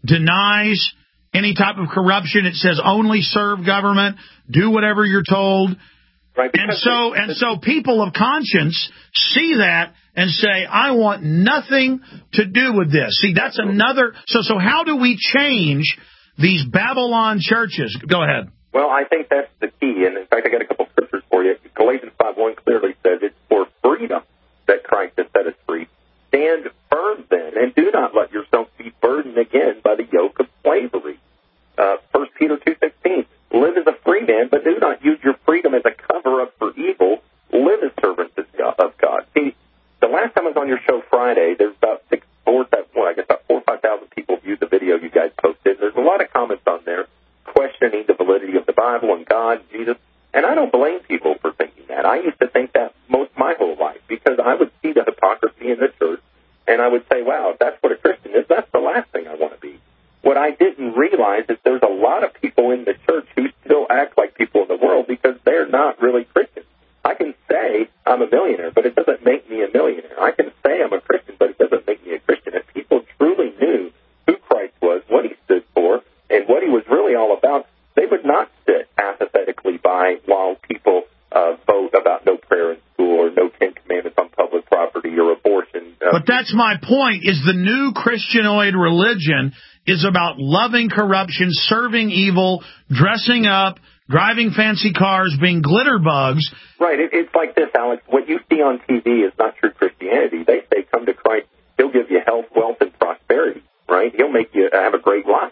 denies any type of corruption. It says only serve government, do whatever you're told. Right, and so and so people of conscience see that and say, I want nothing to do with this. See, that's another. So so how do we change these Babylon churches? Go ahead. Well, I think that's the key. And in fact, I got a couple scriptures for you. Galatians five one clearly says it's for freedom that Christ has set us free. Stand firm then, and do not let yourself be burdened again by the yoke of slavery. Uh, First Peter two sixteen, live as a free man, but do not use your freedom as a cover-up for evil. Live as servants of God. See, the last time I was on your show Friday, there's about six, four, well, I guess about four or five thousand people viewed the video you guys posted. There's a lot of comments on there questioning the validity of the Bible and God, and Jesus, and I don't blame people for thinking that. I used to think that most my whole life, because I would see the hypocrisy in the church, and I would say, wow, if that's what a Christian is, that's the last thing I want to be. What I didn't realize is there's a lot of people in the church who still act like people in the world because they're not really Christians. I can say I'm a millionaire, but it doesn't make me a millionaire. I can say I'm a Christian, but it doesn't make me a Christian. If people truly knew who Christ was, what he stood for, and what he was really all about, they would not sit apathetically by while people uh, vote about no prayer in school or no Ten Commandments on public property or abortion. Uh, but that's my point, is the new Christianoid religion is about loving corruption, serving evil, dressing up, driving fancy cars, being glitter bugs. Right. It, it's like this, Alex. What you see on T V is not true Christianity. They say, come to Christ. He'll give you health, wealth, and prosperity, right? He'll make you have a great life.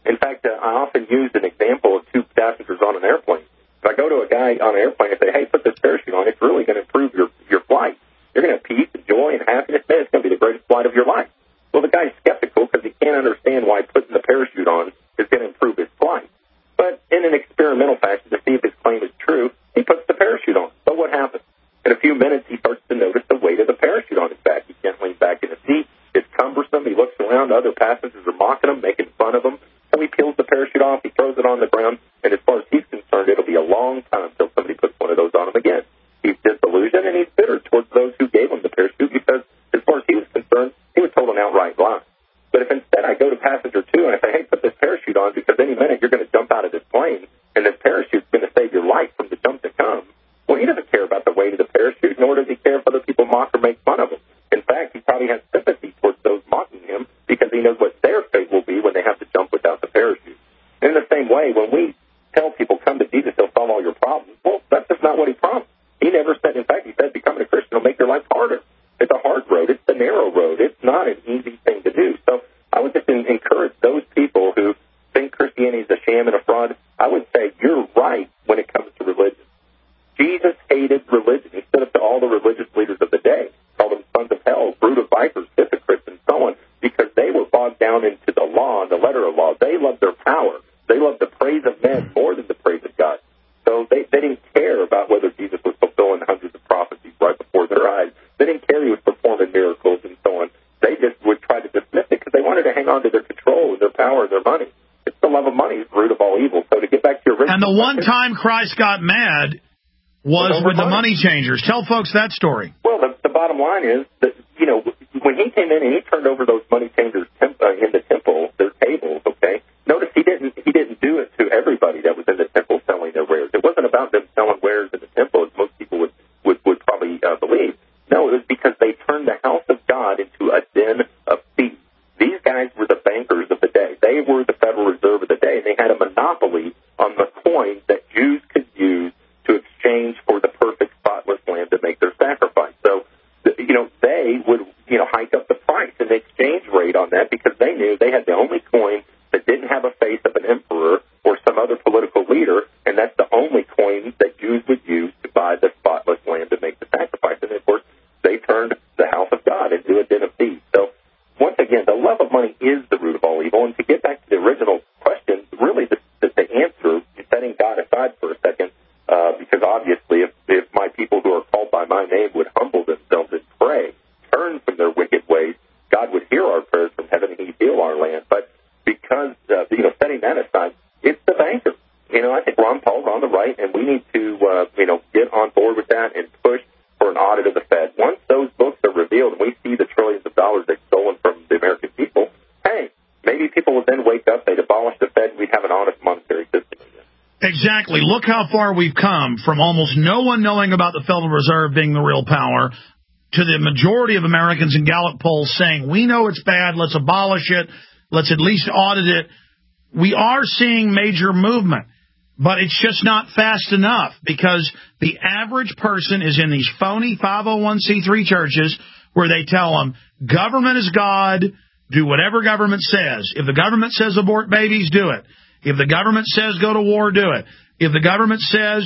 In fact, uh, I often use an example of two passengers on an airplane. If I go to a guy on an airplane and say, hey, put this parachute on, it's really going to improve your, your flight. You're going to have peace and joy and happiness. Man, it's going to be the greatest flight of your life. Well, the guy's skeptical because he can't understand why putting the parachute on is going to improve his flight. But in an experimental fashion, to see if his claim is true, he puts the parachute on. So what happens? In a few minutes, he starts to notice the weight of the parachute on his back. He can't lean back in the seat. It's cumbersome. He looks around. Other passengers are mocking him, making fun of him. So he peels the parachute off. He throws it on the ground. And as far as he's concerned, it'll be a long time until somebody puts one of those on him again. He's disillusioned and he's bitter towards those who gave him the parachute because, as far as he was concerned, he was told an outright lie. But if instead I go to passenger two and I say, hey, put this parachute on because any minute you're going to jump out of this plane and this parachute's going to save your life from the jump to come, well, he doesn't care about the weight of the parachute, nor does he care if other people mock or make fun of him. In fact, he probably has sympathy towards those mocking him because he knows what their fate will be when they have to jump without the parachute. In the same way, when we tell people, come to Jesus, he'll solve all your problems, well, that's just not what he promised. He never said, in fact, he said becoming a Christian will make your life harder. It's a hard road. It's the narrow road. It's not an easy thing to do. So I would just encourage those people who think Christianity is a sham and a fraud. I would say you're right when it comes to religion. Jesus hated religion. He stood up to all the religious leaders of the day, called them sons of hell, brood of vipers, hypocrites, and so on, because they were bogged down into the law and the letter of law. They loved their power. They loved the praise of men more than the praise of God. So they, they didn't care about whether Jesus was fulfilling hundreds of prophecies right before their eyes. They didn't care he was performing miracles and so on. They just would try to dismiss it because they wanted to hang on to their control and their power and their money. It's the love of money is the root of all evil. So to get back to your original And the one question, time Christ got mad was with the money changers. Tell folks that story. Well, the, the bottom line is that, you know, when he came in and he turned over those money changers temp, uh, in the temple, their tables, okay, notice he didn't he didn't do it to everybody that was in the temple selling their wares. It wasn't about them selling wares in the temple, as most people would, would, would probably uh, believe. No, it was because they turned the house of God into a den of thieves. These guys were the bankers of the day. They were the Federal Reserve of the day. They had a monopoly on the coins that Jews could use to exchange for the perfect spotless lamb to make their sacrifice. So, you know, they would, you know, hike up the price and the exchange rate on that because they knew they had the only coin that didn't have a face of an emperor or some other political leader, and that's the only coin that Jews would use to buy the spotless lamb to make the sacrifice. And, of course, they turned the house of God into a den of thieves. So, once again, the love of money is the root of all evil. And to get back to the original question, really the, the, the answer, setting God aside for a second, uh, because obviously if, if my people who are called by my name would humble themselves and pray, turn from their wicked ways, God would hear our prayers from heaven and he'd heal our land. But because, uh, you know, setting that aside, it's the bankers. You know, I think Ron Paul's on the right, and we need to, uh, you know, get on board with that and push for an audit of the Fed. Once those books are revealed and we see the trillions of dollars they've stolen from the American people, hey, maybe people would then wake up, they'd abolish the Fed, and we'd have an honest monetary system again. Exactly. Look how far we've come from almost no one knowing about the Federal Reserve being the real power to the majority of Americans in Gallup polls saying, we know it's bad, let's abolish it, let's at least audit it. We are seeing major movement. But it's just not fast enough because the average person is in these phony five oh one c three churches where they tell them, government is God, do whatever government says. If the government says abort babies, do it. If the government says go to war, do it. If the government says,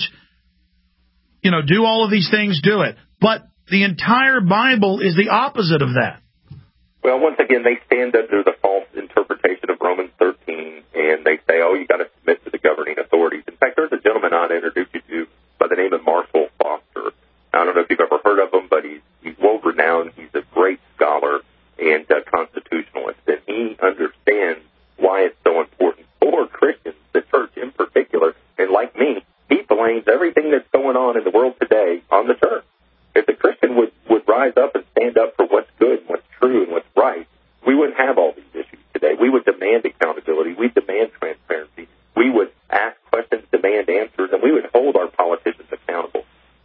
you know, do all of these things, do it. But the entire Bible is the opposite of that. Well, once again, they stand under the false interpretation of Romans thirteen, and they say, oh, you got to submit to the governing authorities. In fact, there's a gentleman I introduced you to by the name of Marshall Foster. I don't know if you've ever heard of him, but he's, he's world-renowned. He's a great scholar and uh, constitutionalist, and he understands why it's so important for Christians, the church in particular, and like me, he blames everything that's going on in the world today on the church. If the Christian would, would rise up and stand up for what's good and what's true and what's right, we wouldn't have all these issues today. We would demand accountability. We demand transparency. We would ask questions, demand answers, and we would hold our politicians accountable.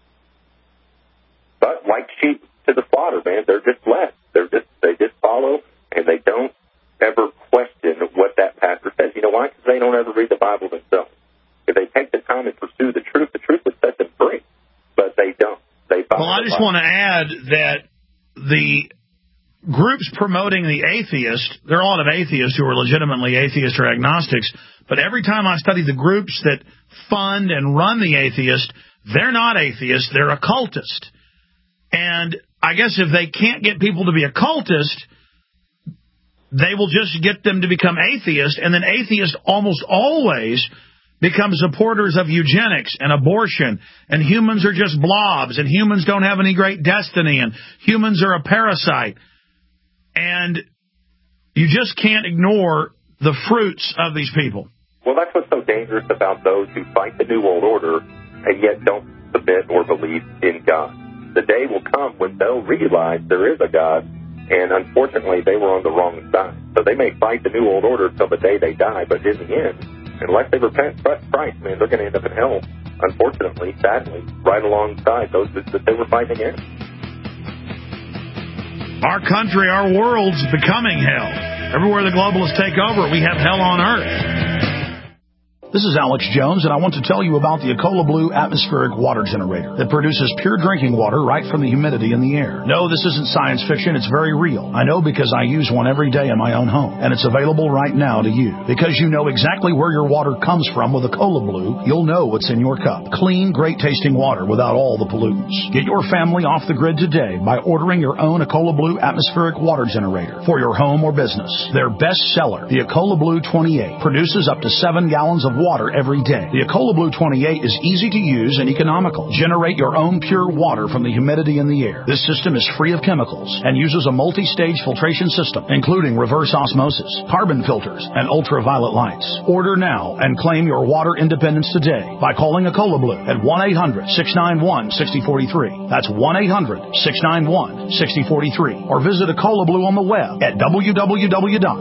But like sheep to the slaughter, man, they're just left. They're just they just follow, and they don't ever question what that pastor says. You know why? Because they don't ever read the Bible themselves. If they take the time and pursue the truth, the truth would set them free. But they don't. They well, I just want to add that the groups promoting the atheist, there are a lot of atheists who are legitimately atheists or agnostics, but every time I study the groups that fund and run the atheist, they're not atheists, they're occultist. And I guess if they can't get people to be occultist, they will just get them to become atheists, and then atheists almost always become supporters of eugenics and abortion, and humans are just blobs, and humans don't have any great destiny, and humans are a parasite. And you just can't ignore the fruits of these people. Well, that's what's so dangerous about those who fight the New World Order and yet don't submit or believe in God. The day will come when they'll realize there is a God, and unfortunately they were on the wrong side. So they may fight the New World Order till the day they die, but in the end, unless they repent, trust Christ, man, they're going to end up in hell, unfortunately, sadly, right alongside those that they were fighting against. Our country, our world's becoming hell. Everywhere the globalists take over, we have hell on earth. This is Alex Jones, and I want to tell you about the Ecola Blue atmospheric water generator that produces pure drinking water right from the humidity in the air. No, this isn't science fiction. It's very real. I know because I use one every day in my own home, and it's available right now to you. Because you know exactly where your water comes from with Ecola Blue, you'll know what's in your cup. Clean, great-tasting water without all the pollutants. Get your family off the grid today by ordering your own Ecola Blue atmospheric water generator for your home or business. Their best seller, the Ecola Blue twenty-eight, produces up to seven gallons of water every day. The Ecola Blue twenty-eight is easy to use and economical. Generate your own pure water from the humidity in the air. This system is free of chemicals and uses a multi-stage filtration system, including reverse osmosis, carbon filters, and ultraviolet lights. Order now and claim your water independence today by calling Ecola Blue at one eight hundred, six nine one, six zero four three. That's one eight hundred, six nine one, six zero four three. Or visit Ecola Blue on the web at w w w dot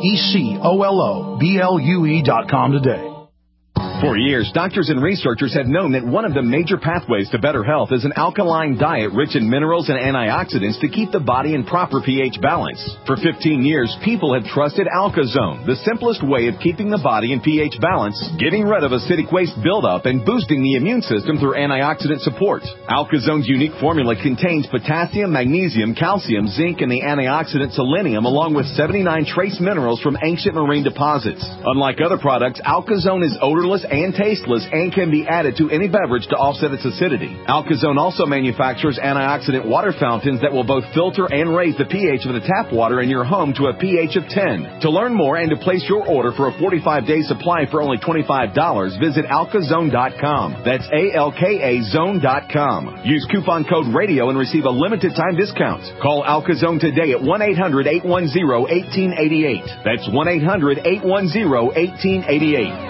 ecola blue dot com today. For years, doctors and researchers have known that one of the major pathways to better health is an alkaline diet rich in minerals and antioxidants to keep the body in proper pH balance. For fifteen years, people have trusted AlkaZone, the simplest way of keeping the body in pH balance, getting rid of acidic waste buildup, and boosting the immune system through antioxidant support. AlkaZone's unique formula contains potassium, magnesium, calcium, zinc, and the antioxidant selenium, along with seventy-nine trace minerals from ancient marine deposits. Unlike other products, AlkaZone is odorless and tasteless and can be added to any beverage to offset its acidity. AlkaZone also manufactures antioxidant water fountains that will both filter and raise the pH of the tap water in your home to a pH of ten. To learn more and to place your order for a forty-five day supply for only twenty-five dollars, visit alkazone dot com. That's A L K A zone dot com. Use coupon code RADIO and receive a limited time discount. Call AlkaZone today at one eight hundred, eight one zero, one eight eight eight. That's one eight hundred, eight one zero, one eight eight eight.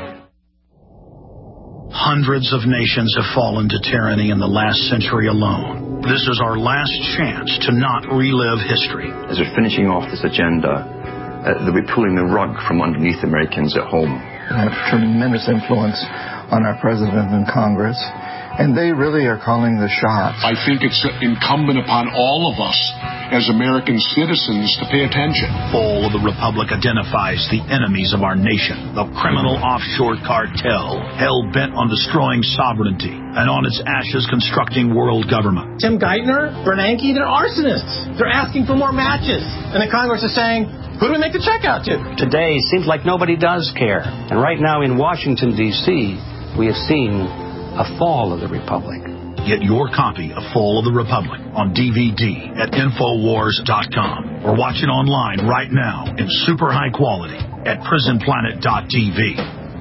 Hundreds of nations have fallen to tyranny in the last century alone. This is our last chance to not relive history. As we're finishing off this agenda, uh, that we're pulling the rug from underneath Americans at home. They have tremendous influence on our president and Congress, and they really are calling the shots. I think it's incumbent upon all of us as American citizens to pay attention. Fall of the Republic identifies the enemies of our nation, the criminal offshore cartel, hell-bent on destroying sovereignty, and on its ashes constructing world government. Tim Geithner, Bernanke, they're arsonists. They're asking for more matches. And the Congress is saying, who do we make the check out to? Today seems like nobody does care. And right now in Washington, D C, we have seen a fall of the Republic. Get your copy of Fall of the Republic on D V D at infowars dot com or watch it online right now in super high quality at prison planet dot t v.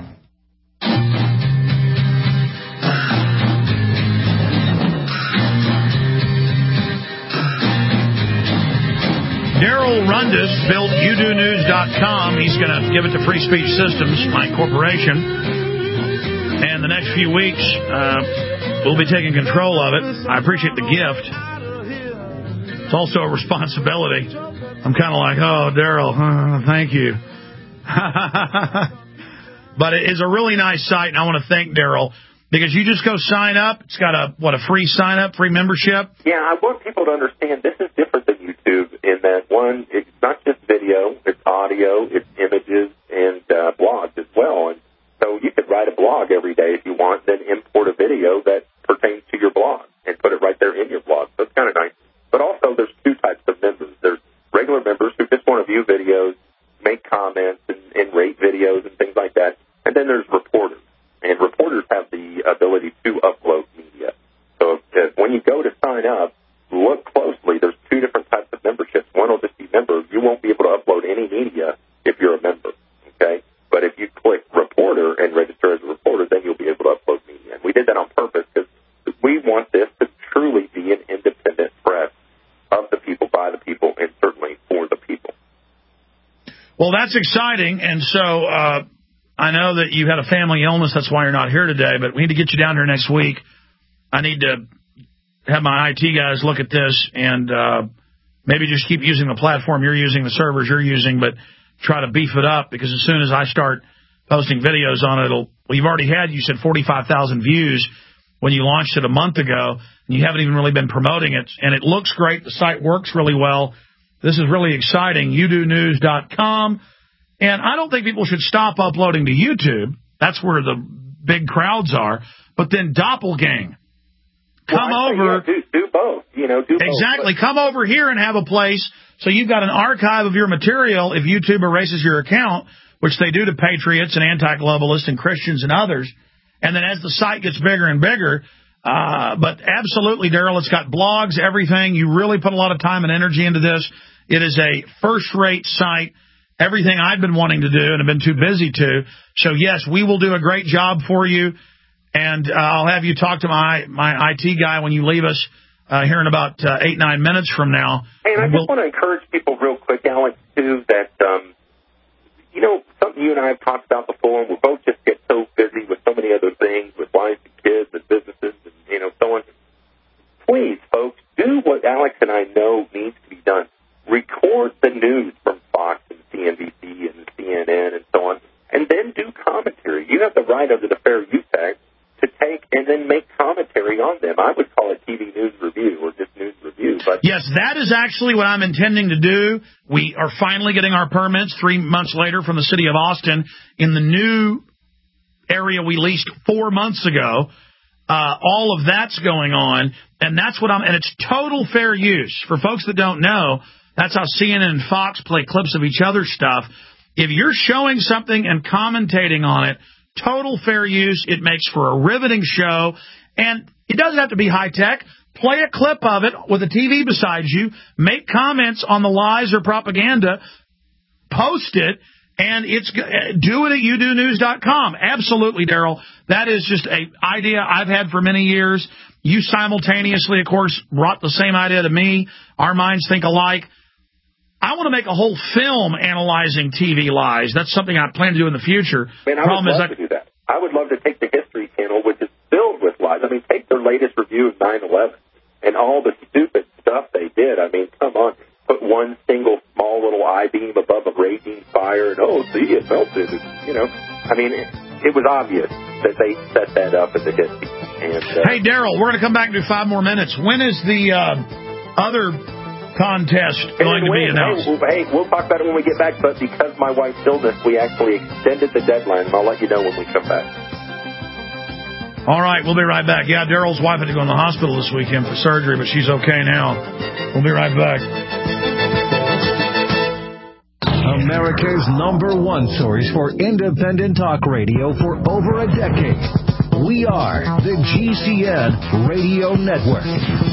Daryl Rundis built you do news dot com. He's going to give it to Free Speech Systems, my corporation. And the next few weeks, uh, we'll be taking control of it. I appreciate the gift. It's also a responsibility. I'm kind of like, oh, Daryl, uh, thank you. But it is a really nice site, and I want to thank Daryl, because you just go sign up. It's got a, what, a free sign-up, free membership? Yeah, I want people to understand this is different than YouTube in that, one, it's not just video, it's audio, it's images, and uh, blogs as well. And so you could write a blog every day if you want, then import a video that pertains to your blog and put it right there in your blog. So it's kind of nice. But also there's two types of members. There's regular members ability to upload media. So if, when you go to sign up, look closely. There's two different types of memberships. One will just be member. You won't be able to upload any media if you're a member, okay? But if you click reporter and register as a reporter, then you'll be able to upload media. And we did that on purpose because we want this to truly be an independent press of the people, by the people, and certainly for the people. Well, that's exciting. And so uh, I know that you had a family illness. That's why you're not here today. But we need to get you down here next week. I need to have my I T guys look at this and uh, maybe just keep using the platform you're using, the servers you're using, but try to beef it up, because as soon as I start posting videos on it, it'll, well, you've already had, you said forty-five thousand views when you launched it a month ago, and you haven't even really been promoting it, and it looks great. The site works really well. This is really exciting, you do news dot com, and I don't think people should stop uploading to YouTube. That's where the big crowds are, but then Doppelgang. Come well, over. Yeah, do, do both. You know, do exactly. both. Come over here and have a place so you've got an archive of your material if YouTube erases your account, which they do to patriots and anti-globalists and Christians and others. And then as the site gets bigger and bigger, uh, but absolutely, Daryl, it's got blogs, everything. You really put a lot of time and energy into this. It is a first-rate site, everything I've been wanting to do and have been too busy to. So, yes, we will do a great job for you. And uh, I'll have you talk to my, my I T guy when you leave us uh, here in about uh, eight, nine minutes from now. Hey, and I we'll, just want to encourage people real quick, Alex, too, that, um, you know, something you and I have talked about before, and we both just get so busy with so many other things, with wives and kids and businesses and, you know, so on. Please, folks, do what Alex and I know needs to be done. Record the news from Fox and C N B C and C N N and so on, and then do commentary. You have the right under the Fair Use Act to take and then make commentary on them. I would call it T V news review or just news review. But yes, that is actually what I'm intending to do. We are finally getting our permits three months later from the city of Austin in the new area we leased four months ago. Uh, all of that's going on, and that's what I'm. And it's total fair use. For folks that don't know, that's how C N N and Fox play clips of each other's stuff. If you're showing something and commentating on it, total fair use. It makes for a riveting show, and it doesn't have to be high-tech. Play a clip of it with a T V beside you, make comments on the lies or propaganda, post it, and it's do it at you do news dot com. Absolutely, Daryl. That is just an idea I've had for many years. You simultaneously, of course, brought the same idea to me. Our minds think alike. I want to make a whole film analyzing T V lies. That's something I plan to do in the future. Man, I Problem would love is I, to do that. I would love to take the History Channel, which is filled with lies. I mean, take their latest review of nine eleven and all the stupid stuff they did. I mean, come on. Put one single small little I-beam above a raging fire, and, oh, see, it melted. You know, I mean, it, it was obvious that they set that up as a history. And, uh, hey, Daryl, we're going to come back and do five more minutes. When is the uh, other contest going to be announced? Hey, hey, we'll talk about it when we get back, but because my wife's illness, we actually extended the deadline, and I'll let you know when we come back. All right, we'll be right back. Yeah, Daryl's wife had to go in the hospital this weekend for surgery, but she's okay now. We'll be right back. America's number one source for independent talk radio for over a decade. We are the G C N Radio Network.